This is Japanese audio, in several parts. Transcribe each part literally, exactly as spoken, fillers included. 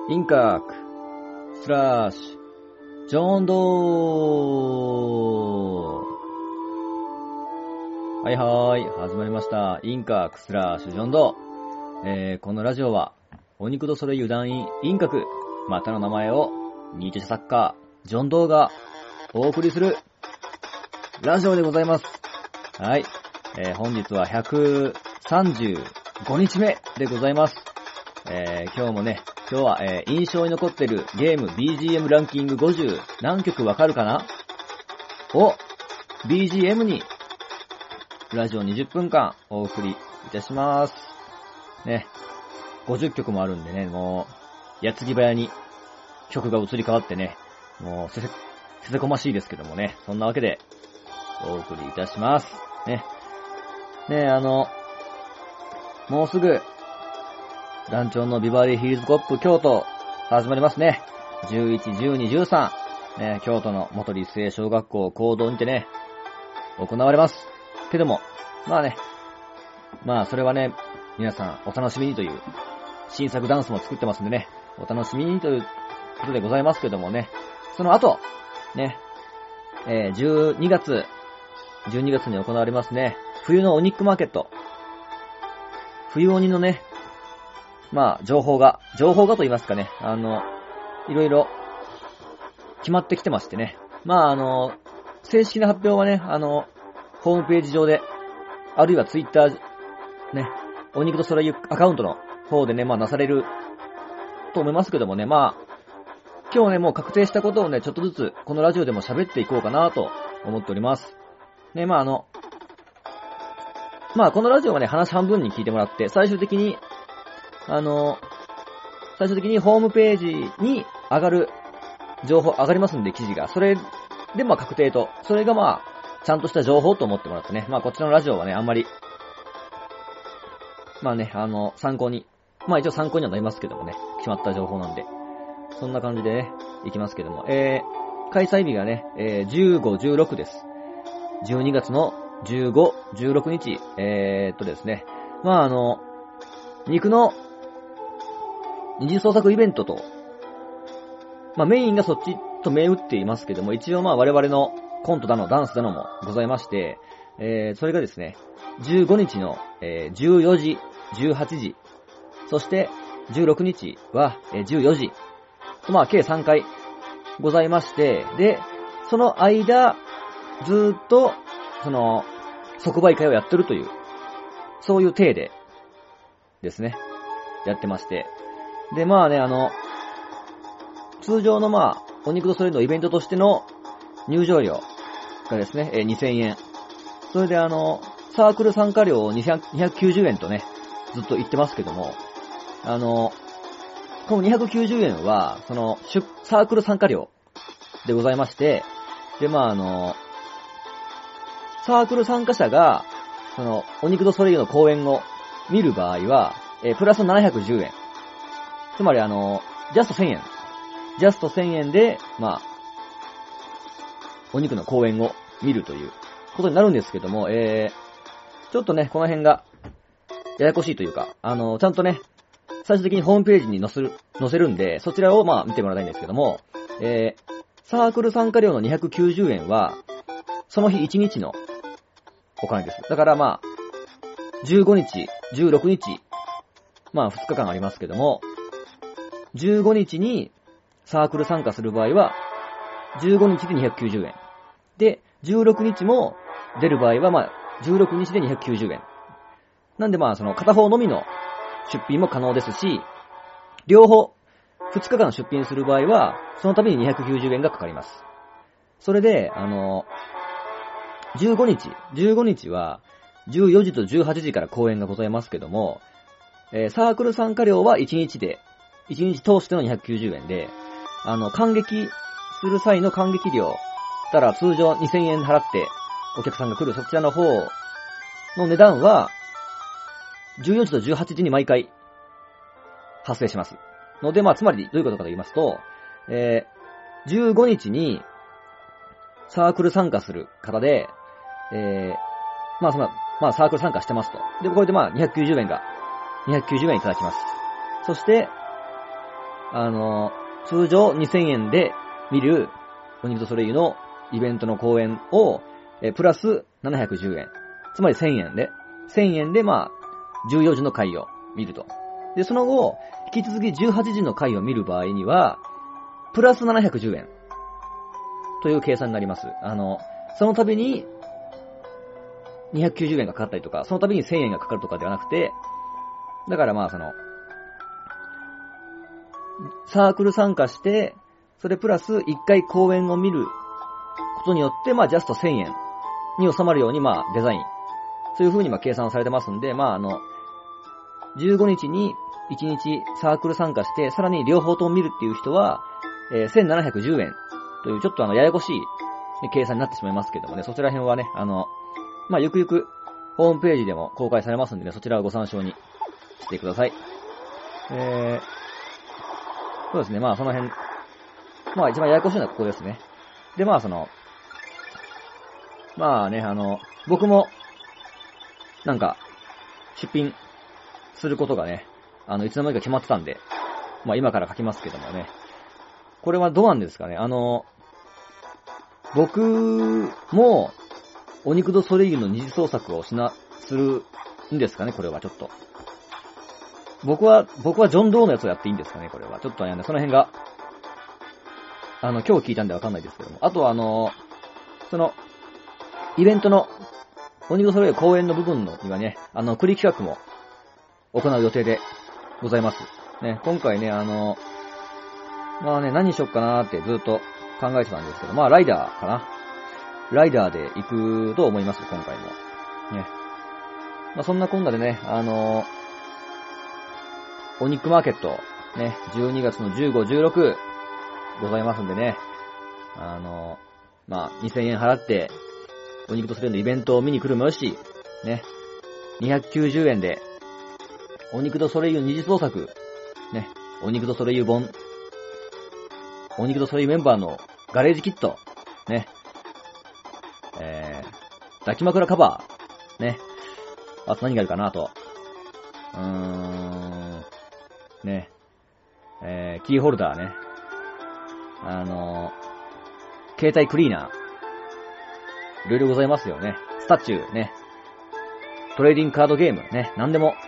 インカーク、スラッシュ、ジョンドー。はいはーい、始まりました。インカーク、スラッシュ、ジョンドー。えー、このラジオは、お肉とそれ油断員、インカク、またの名前を、ニーチェサッカー、ジョンドーが、お送りする、ラジオでございます。はい。えー、本日はひゃくさんじゅうごにちめでございます。えー、今日もね、今日は、えー、印象に残ってるゲーム ビージーエム ランキングごじゅう何曲わかるかなを ビージーエム にラジオにじゅっぷんかんお送りいたします。ね、ごじゅっきょくもあるんでね、もう、矢継ぎ早に曲が移り変わってね、もうせせ、せせこましいですけどもね、そんなわけでお送りいたします。ね。ね、あの、もうすぐ、団長のビバリーヒルズコップ京都始まりますね。じゅういち、じゅうに、じゅうさん、ね、京都の元立成小学校講堂にてね、行われます。けども、まあね、まあそれはね、皆さんお楽しみにという新作ダンスも作ってますんでね、お楽しみにということでございますけどもね、その後、ね、えー、じゅうにがつ、じゅうにがつに行われますね、冬のお肉マーケット。冬鬼のね、まあ、情報が、情報がと言いますかね、あの、いろいろ決まってきてましてね。まあ、あの、正式な発表はね、あの、ホームページ上で、あるいはツイッター、ね、お肉とそらゆアカウントの方でね、まあ、なされると思いますけどもね、まあ、今日ね、もう確定したことをね、ちょっとずつ、このラジオでも喋っていこうかなと思っております。ね、まあ、あの、まあ、このラジオはね、話半分に聞いてもらって、最終的に、あの、最終的にホームページに上がる情報、上がりますんで、記事が。それで、まあ、確定と。それがまあ、ちゃんとした情報と思ってもらってね。まあ、こっちのラジオはね、あんまり、まあね、あの、参考に。まあ、一応参考にはなりますけどもね。決まった情報なんで。そんな感じでね、いきますけども。えー、開催日がね、えー、じゅうご、じゅうろくです。じゅうにがつのじゅうご、じゅうろくにち。えーっとですね。まあ、あの、肉の二次創作イベントと、まあメインがそっちと銘打っていますけども、一応まあ我々のコントだのダンスだのもございまして、えー、それがですね、じゅうごにちの、えー、じゅうよじ、じゅうはちじ、そしてじゅうろくにちは、えー、じゅうよじ、とまあ計さんかいございまして、で、その間、ずーっと、その、即売会をやってるという、そういう体でですね、やってまして、で、まあね、あの、通常のまあ、お肉とそれのイベントとしての入場料がですね、えー、にせんえん。それであの、サークル参加料をにひゃくきゅうじゅうえんとね、ずっと言ってますけども、あの、このにひゃくきゅうじゅうえんは、その、サークル参加料でございまして、で、まああの、サークル参加者が、その、お肉とそれの公演を見る場合は、えー、プラスななひゃくじゅうえん。つまりあの、ジャストせんえん。ジャストせんえんで、まあ、お肉の公演を見るということになるんですけども、えー、ちょっとね、この辺が、ややこしいというか、あの、ちゃんとね、最終的にホームページに載せる、載せるんで、そちらをまあ見てもらいたいんですけども、えー、サークル参加料のにひゃくきゅうじゅうえんは、その日いちにちのお金です。だからまあ、じゅうごにち、じゅうろくにち、まあふつかかんありますけども、じゅうごにちにサークル参加する場合は、じゅうごにちでにひゃくきゅうじゅうえん。で、じゅうろくにちも出る場合は、まあ、じゅうろくにちでにひゃくきゅうじゅうえん。なんでまあ、その片方のみの出品も可能ですし、両方、ふつかかん出品する場合は、そのためににひゃくきゅうじゅうえんがかかります。それで、あの、じゅうごにち、じゅうごにちは、じゅうよじとじゅうはちじから公演がございますけども、えー、サークル参加料はいちにちで、いちにち通してのにひゃくきゅうじゅうえんで、あの、観劇する際の観劇料、たら通常にせんえん払ってお客さんが来るそちらの方の値段は、じゅうよじとじゅうはちじに毎回発生します。ので、まあ、つまりどういうことかと言いますと、えー、じゅうごにちにサークル参加する方で、えー、まあ、その、まあ、サークル参加してますと。で、これでまあ、にひゃくきゅうじゅうえんが、にひゃくきゅうじゅうえんいただきます。そして、 あの、通常にせんえんで見るオニクドソレイユのイベントの公演を、えプラスななひゃくじゅうえん。つまりせんえんで、せんえんでまあ、じゅうよじの回を見ると。で、その後、引き続きじゅうはちじの回を見る場合には、プラスななひゃくじゅうえん。という計算になります。あの、その度に、にひゃくきゅうじゅうえんがかかったりとか、その度にせんえんがかかるとかではなくて、だからまあその、サークル参加して、それプラスいっかい公演を見ることによって、まあジャストせんえんに収まるように、まあデザイン、そういう風にまあ計算されてますんで、まああの、じゅうごにちにいちにちサークル参加して、さらに両方とも見るっていう人は、えー、せんななひゃくじゅうえんというちょっとあの、ややこしい、ね、計算になってしまいますけどもね、そちら辺はね、あの、まあゆくゆくホームページでも公開されますんでね、そちらをご参照にしてください。えー、そうですね、まあその辺、まあ一番ややこしいのはここですね。で、まあその、まあね、あの、僕も、なんか、出品することがね、あの、いつの間にか決まってたんで、まあ今から書きますけどもね。これはどうなんですかね。あの、僕も、オニクドソレイユの二次創作をしな、するんですかね、これはちょっと。僕は、僕はジョン・ドーのやつをやっていいんですかね、これは。ちょっとね、その辺が、あの、今日聞いたんでわかんないですけども。あとはあの、その、イベントの、オニクドソレイユ公演の部分のにはね、あの、繰り企画も行う予定でございます。ね、今回ね、あの、まあね、何にしよっかなーってずっと考えてたんですけど、まあライダーかな。ライダーで行くと思います、今回も。ね。まあそんなこんなでね、あの、オニックマーケット、ね、じゅうにがつのじゅうご、じゅうろくございますんでね、あの、まあにせんえん払って、オニクドソレイユのイベントを見に来るもよし、ね、にひゃくきゅうじゅうえんで、オニクドソレイユ二次創作、ね、オニクドソレイユ本、オニクドソレイユメンバーのガレージキット、ね、えー、抱き枕カバー、ね、あと何があるかなと、うーん、ね、えー、キーホルダーね、あのー、携帯クリーナー、いろいろございますよね。スタチューね。トレーディングカードゲームね。なんでも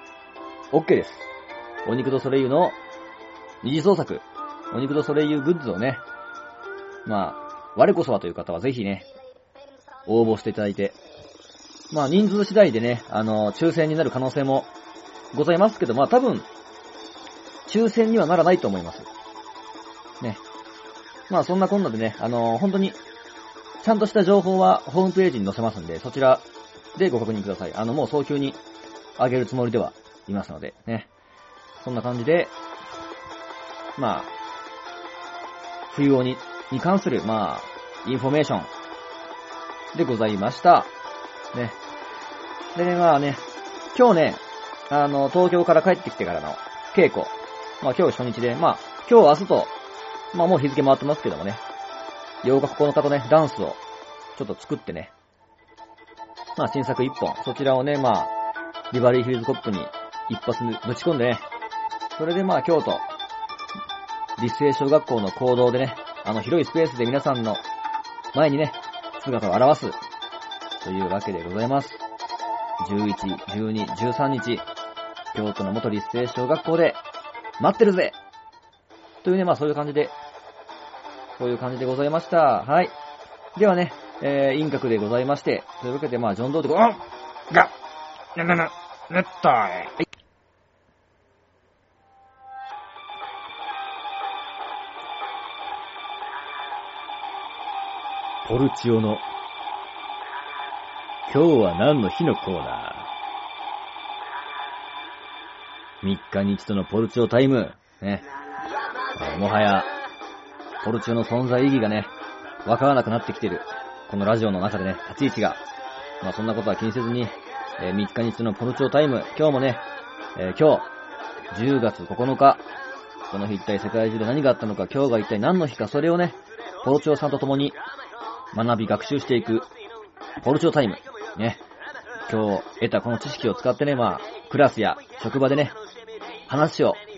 OK です。オニクドソレイユの二次創作、オニクドソレイユグッズをね、まあ、我こそはという方はぜひね、応募していただいて、まあ人数次第でね、あの、抽選になる可能性もございますけど、まあ多分、抽選にはならないと思います。ね。まあそんなこんなでね、あの、本当に、ちゃんとした情報はホームページに載せますんで、そちらでご確認ください。あの、もう早急に上げるつもりではいますので、ね。そんな感じで、まあ、冬鬼に関する、まあ、インフォメーションでございました。ね。でね、まあね、今日ね、あの、東京から帰ってきてからの稽古、まあ今日初日で、まあ、今日明日と、まあもう日付回ってますけどもね、ようかここのかとね、ダンスをちょっと作ってね、まあ新作一本、そちらをね、まあ、ビバリーヒルズコップに一発ぶち込んでね、それでまあ京都、立成小学校の講堂でね、あの広いスペースで皆さんの前にね、姿を現す、というわけでございます。じゅういち、じゅうに、じゅうさんにち、京都の元立成小学校で、待ってるぜというね、まあそういう感じで、そういう感じでございました。はい。ではね、えー、陰角でございまして、というわけでまあ、ジョンドーでご、あっが、な、な、な、なったーい。はい。ポルチオの、今日は何の日のコーナー。みっかに一度のポルチオタイム。ね。えー、もはや、ポルチオの存在意義がね、わからなくなってきてる。このラジオの中でね、立ち位置が。まあそんなことは気にせずに、えー、みっかに一度のポルチオタイム。今日もね、えー、今日、じゅうがつここのか。この日一体世界中で何があったのか、今日が一体何の日か、それをね、ポルチオさんと共に学び学習していく、ポルチオタイム。ね。今日得たこの知識を使ってね、まあ、クラスや職場でね、話を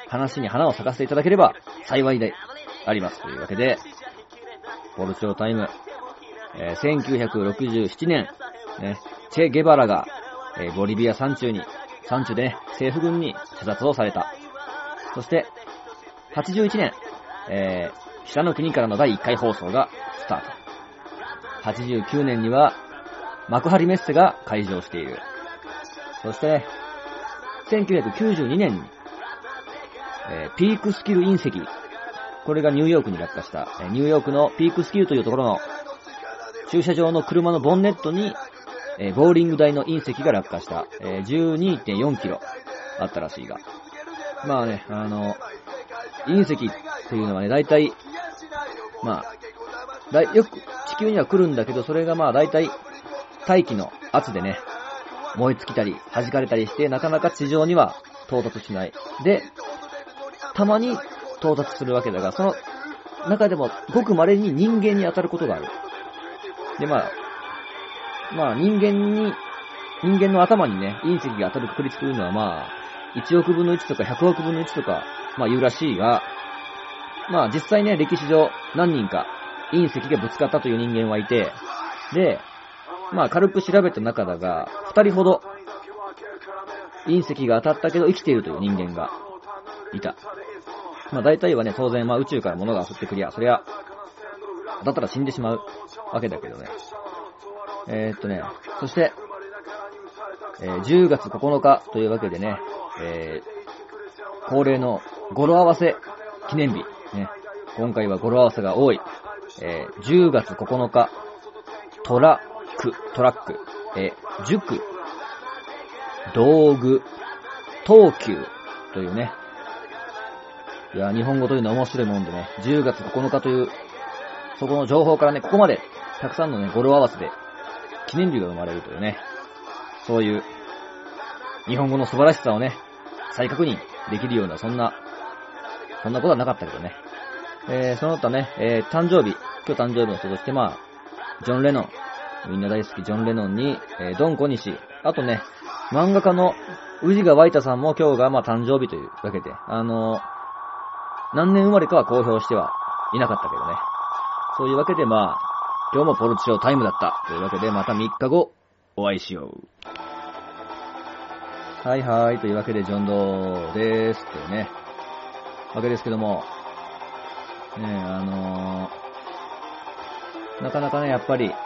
話に花を咲かせていただければ幸いであります。というわけで、ポルチョータイム、えー、せんきゅうひゃくろくじゅうななねん、ね、チェ・ゲバラが、えー、ボリビア山中に、山中でね、政府軍に射殺をされた。そして、はちじゅういちねん、えー、北の国からのだいいっかい放送がスタート。はちじゅうきゅうねんには、幕張メッセが開場している。そして、せんきゅうひゃくきゅうじゅうにねんに、えー、ピークスキル隕石、これがニューヨークに落下した、えー、ニューヨークのピークスキルというところの駐車場の車のボンネットに、えー、ボーリング台の隕石が落下した、えー、じゅうにてんよんキロあったらしいが。まあね、あの、隕石っていうのはね、大体、まあ、だいよく地球には来るんだけど、それがまあ大体大気の圧でね、燃え尽きたり、弾かれたりして、なかなか地上には到達しない。で、たまに到達するわけだが、その中でもごく稀に人間に当たることがある。で、まあ、まあ人間に、人間の頭にね、隕石が当たる確率というのはまあ、いちおくぶんのいちとかひゃくおくぶんのいちとか、まあ言うらしいが、まあ実際ね、歴史上何人か隕石がぶつかったという人間はいて、で、まあ軽く調べた中だが、二人ほど隕石が当たったけど生きているという人間がいた。まあ大体はね、当然まあ宇宙から物が降ってくりゃ、そりゃ、当たったら死んでしまうわけだけどね。えー、っとね、そして、えー、じゅうがつここのかというわけでね、えー、恒例の語呂合わせ記念日、ね、今回は語呂合わせが多い、えー、じゅうがつここのか、トラック、トラック、えー、塾、道具、東急というね、いや、日本語というのは面白いもんでね、じゅうがつここのかという、そこの情報からね、ここまで、たくさんのね、語呂合わせで、記念日が生まれるというね、そういう、日本語の素晴らしさをね、再確認できるような、そんな、そんなことはなかったけどね。えー、その他ね、えー、誕生日、今日誕生日の人として、まあ、ジョン・レノン、みんな大好きジョン・レノンに、えー、ドン・コニシ、あとね、漫画家の宇治川板さんも今日がまあ誕生日というわけで、あのー、何年生まれかは公表してはいなかったけどね。そういうわけでまあ、今日もポルチョタイムだったというわけで、またみっかごお会いしよう。はいはい、というわけでジョンドーでーすというね、わけですけども、ねえ、あのー、なかなかね、やっぱり、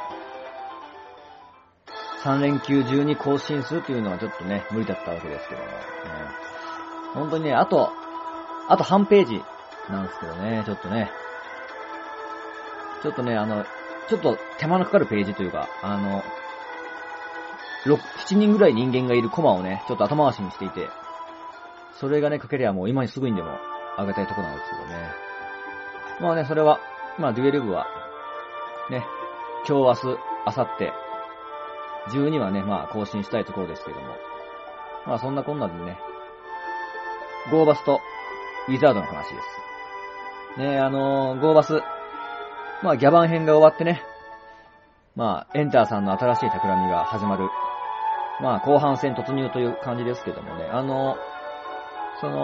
さんれんきゅう中に更新するというのはちょっとね、無理だったわけですけども、ね、本当にね、あと、あと半ページなんですけどね、ちょっとね、ちょっとね、あの、ちょっと手間のかかるページというか、あの、ろく、しちにんぐらい人間がいるコマをね、ちょっと後回しにしていて、それがね、かけりゃもう今にすぐにでも上げたいとこなんですけどね。まあね、それは、まあデュエル部は、ね、今日、明日、明後日、じゅうにはね、まあ更新したいところですけども。まあそんなこんなでね、ゴーバスとウィザードの話です。ね、あのー、ゴーバス、まあギャバン編が終わってね、まあエンターさんの新しい企みが始まる。まあ後半戦突入という感じですけどもね、あのー、その、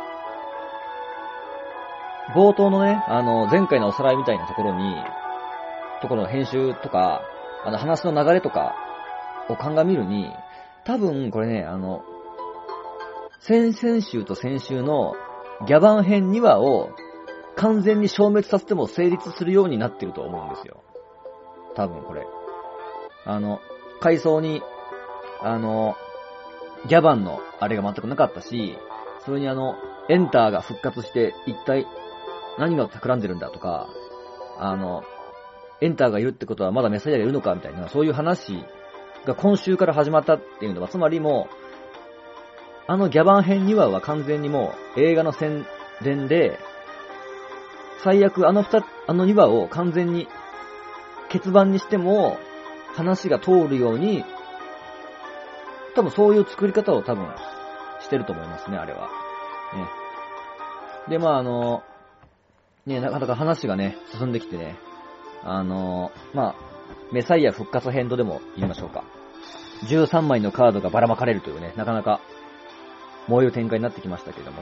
冒頭のね、あの、前回のおさらいみたいなところに、ところの編集とか、あの話の流れとかを鑑みるに、多分これね、あの、先々週と先週のギャバン編にわを完全に消滅させても成立するようになってると思うんですよ。多分これ。あの、回想に、あの、ギャバンのあれが全くなかったし、それにあの、エンターが復活して一体何が企んでるんだとか、あの、エンターがいるってことはまだメサイアがいるのかみたいな、そういう話が今週から始まったっていうのは、つまりもう、あのギャバン編にわは完全にもう映画の宣伝で、最悪あの二、あのにわを完全に欠番にしても話が通るように、多分そういう作り方を多分してると思いますね、あれは。ね。で、まああの、ね、なかなか話がね、進んできてね、あの、まあ、メサイア復活編とでも言いましょうか。じゅうさんまいのカードがばらまかれるというね、なかなか燃える展開になってきましたけどもね。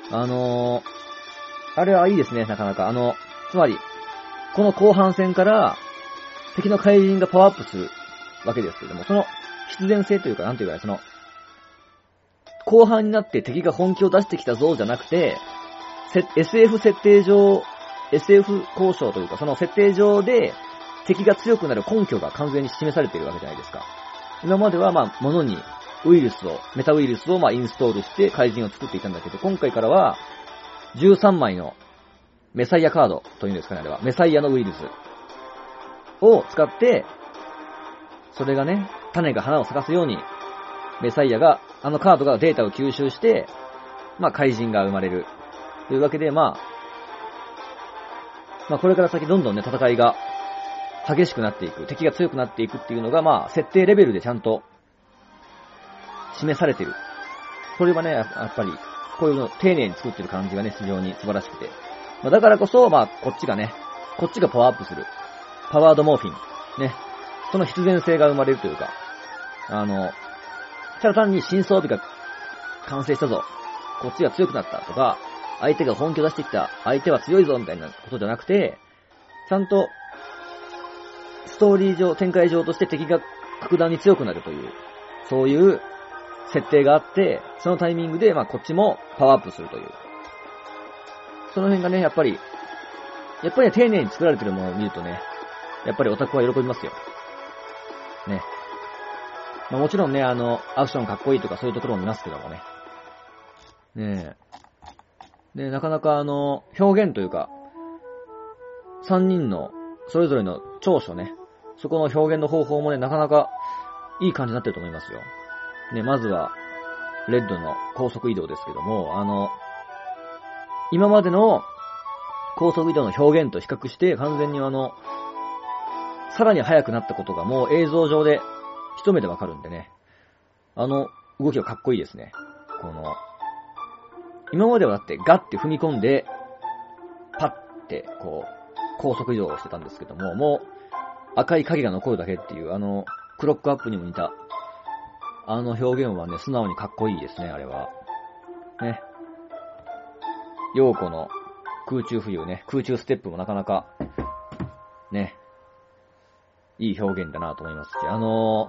あのー、あれはいいですね、なかなか。あの、つまり、この後半戦から敵の怪人がパワーアップするわけですけども、その必然性というか、なんていうか、その、後半になって敵が本気を出してきたぞじゃなくて、エスエフ 設定上、エスエフ 交渉というか、その設定上で敵が強くなる根拠が完全に示されているわけじゃないですか。今までは、まあ、物にウイルスを、メタウイルスを、まあ、インストールして怪人を作っていたんだけど、今回からは、じゅうさんまいのメサイアカードというんですかね、あれは。メサイアのウイルスを使って、それがね、種が花を咲かすように、メサイアが、あのカードがデータを吸収して、まあ怪人が生まれる。というわけで、まあ、まあこれから先どんどんね、戦いが激しくなっていく、敵が強くなっていくっていうのが、まあ、設定レベルでちゃんと示されている。これはね、やっぱり、こういうのを丁寧に作ってる感じがね、非常に素晴らしくて。まあ、だからこそ、まあ、こっちがね、こっちがパワーアップする。パワードモーフィン。ね。その必然性が生まれるというか、あの、ただ単に新装備が完成したぞ。こっちが強くなったとか、相手が本気を出してきた。相手は強いぞみたいなことじゃなくて、ちゃんと、ストーリー上、展開上として敵が格段に強くなるという、そういう設定があって、そのタイミングで、まあ、こっちもパワーアップするという。その辺がね、やっぱり、やっぱり、ね、丁寧に作られてるものを見るとね、やっぱりオタクは喜びますよ。ね。まあ、もちろんね、あの、アクションかっこいいとかそういうところも見ますけどもね。ねえ。で、なかなかあの、表現というか、三人のそれぞれの長所ね、そこの表現の方法もね、なかなかいい感じになってると思いますよ。ね、まずは、レッドの高速移動ですけども、あの、今までの高速移動の表現と比較して完全にあの、さらに速くなったことがもう映像上で一目でわかるんでね、あの動きはかっこいいですね。この、今まではだってガッて踏み込んで、パッてこう、高速移動をしてたんですけども、もう赤い影が残るだけっていう、あの、クロックアップにも似た、あの表現はね、素直にかっこいいですね、あれは。ね。陽子の空中浮遊ね、空中ステップもなかなか、ね、いい表現だなと思いますし、あの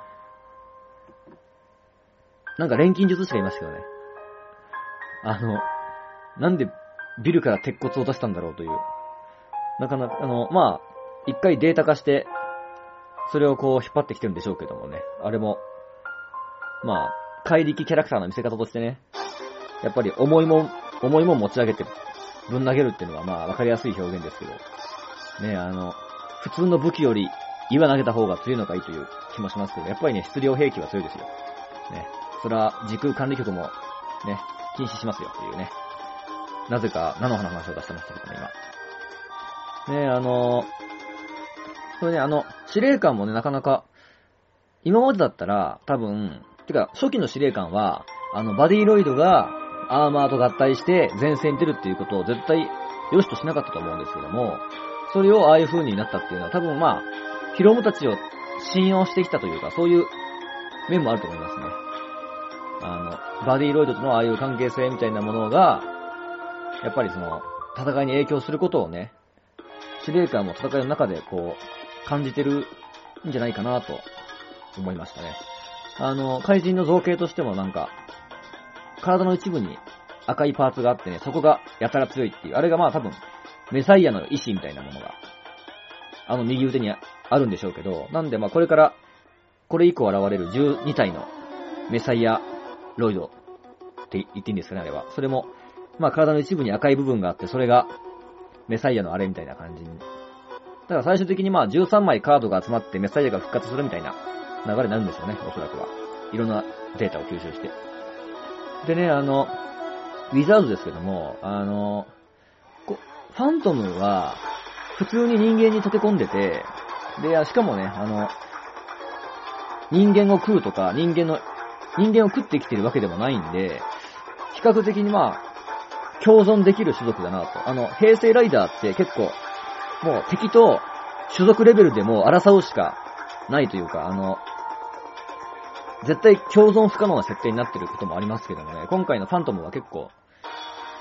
ー、なんか錬金術師がいましたよね。あの、なんでビルから鉄骨を出したんだろうという。なかなか、あの、まあ、一回データ化して、それをこう引っ張ってきてるんでしょうけどもね。あれも、まあ、怪力キャラクターの見せ方としてね、やっぱり重いもん、重いもん持ち上げてぶん投げるっていうのはまあわかりやすい表現ですけど、ね、あの、普通の武器より岩投げた方が強いのかいという気もしますけど、やっぱりね、質量兵器は強いですよ。ね、それは時空管理局もね、禁止しますよっていうね。なぜか菜の花の話を出してましたけどね、今。ね、あの、それね、あの、司令官もね、なかなか、今までだったら、多分、てか、初期の司令官は、あの、バディロイドが、アーマーと合体して前線に出るっていうことを絶対良しとしなかったと思うんですけども、それをああいう風になったっていうのは多分まあ、ヒロムたちを信用してきたというか、そういう面もあると思いますね。あの、バディロイドとのああいう関係性みたいなものが、やっぱりその、戦いに影響することをね、司令官も戦いの中でこう、感じてるんじゃないかなと思いましたね。あの、怪人の造形としてもなんか、体の一部に赤いパーツがあってね、そこがやたら強いっていう、あれがまあ多分、メサイアの意志みたいなものが、あの右腕にあるんでしょうけど、なんでまあこれから、これ以降現れるじゅうにたいのメサイアロイドって言っていいんですかね、あれは。それも、まあ体の一部に赤い部分があって、それがメサイアのあれみたいな感じに。だから最終的にまあじゅうさんまいカードが集まってメサイアが復活するみたいな流れになるんでしょうね、おそらくは。いろんなデータを吸収して。でね、あの、ウィザードですけども、あの、ファントムは、普通に人間に溶け込んでて、で、しかもね、あの、人間を食うとか、人間の、人間を食ってきてるわけでもないんで、比較的にまあ、共存できる種族だなと。あの、平成ライダーって結構、もう敵と種族レベルでも争うしかないというか、あの、絶対共存不可能な設定になってることもありますけどもね、今回のファントムは結構、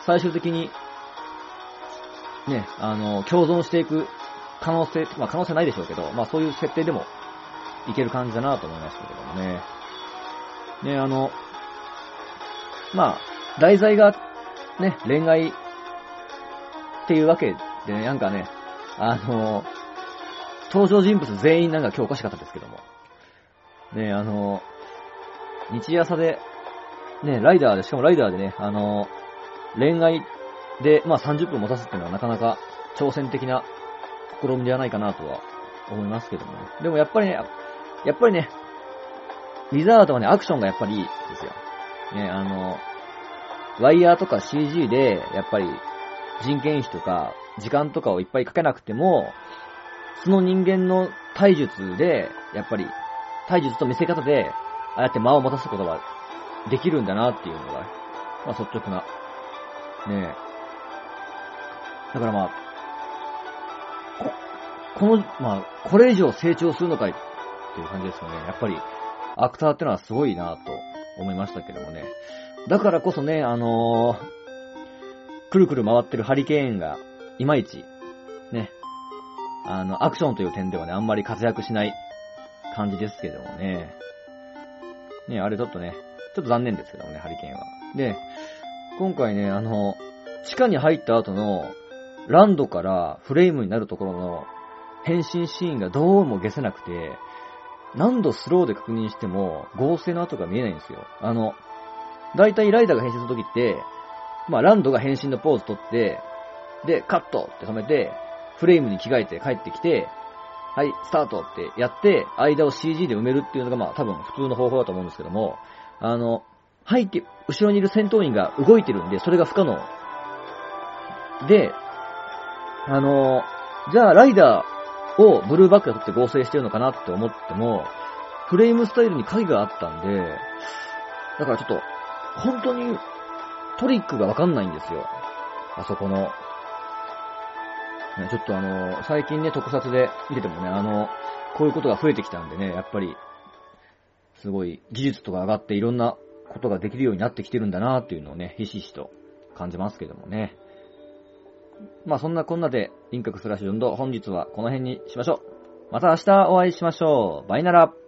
最終的に、ね、あの、共存していく可能性、まあ可能性ないでしょうけど、まあそういう設定でもいける感じだなと思いましたけどもね。ね、あの、まあ、題材がね、恋愛っていうわけでね、なんかね、あの、登場人物全員なんか今日おかしかったですけども。ね、あの、日朝で、ね、ライダーで、しかもライダーでね、あの、恋愛で、まあさんじゅっぷん持たすっていうのはなかなか挑戦的な試みではないかなとは思いますけどもね。でもやっぱりね、やっぱりね、ウィザードはね、アクションがやっぱりいいですよ。ね、あの、ワイヤーとか シージー で、やっぱり人件費とか時間とかをいっぱいかけなくても、その人間の体術で、やっぱり、体術と見せ方で、ああやって間を持たすことができるんだなっていうのが、まあ率直な、ねえ。だからまあ、こ、この、まあ、これ以上成長するのかいっていう感じですよね。やっぱり、アクターってのはすごいなと思いましたけどもね。だからこそね、あのー、くるくる回ってるハリケーンが、いまいち、ね、あの、アクションという点ではね、あんまり活躍しない感じですけどもね。ね、あれちょっとね、ちょっと残念ですけどもね、ハリケーンは。で、今回ね、あの、地下に入った後の、ランドからフレームになるところの変身シーンがどうも消せなくて、何度スローで確認しても合成の跡が見えないんですよ。あの、だいたいライダーが変身するときって、まあランドが変身のポーズ取って、で、カットって止めて、フレームに着替えて帰ってきて、はい、スタートってやって、間を シージー で埋めるっていうのがまあ多分普通の方法だと思うんですけども、あの、背景、後ろにいる戦闘員が動いてるんで、それが不可能。で、あの、じゃあライダーをブルーバックで取って合成してるのかなって思っても、フレームスタイルに影があったんで、だからちょっと、本当にトリックがわかんないんですよ。あそこの。ちょっとあの、最近ね、特撮で見ててもね、あの、こういうことが増えてきたんでね、やっぱり、すごい技術とか上がっていろんなことができるようになってきてるんだなっていうのをね、ひしひしと感じますけどもね。まあそんなこんなで、輪郭スラッシュ運動、本日はこの辺にしましょう。また明日お会いしましょう。バイナラ。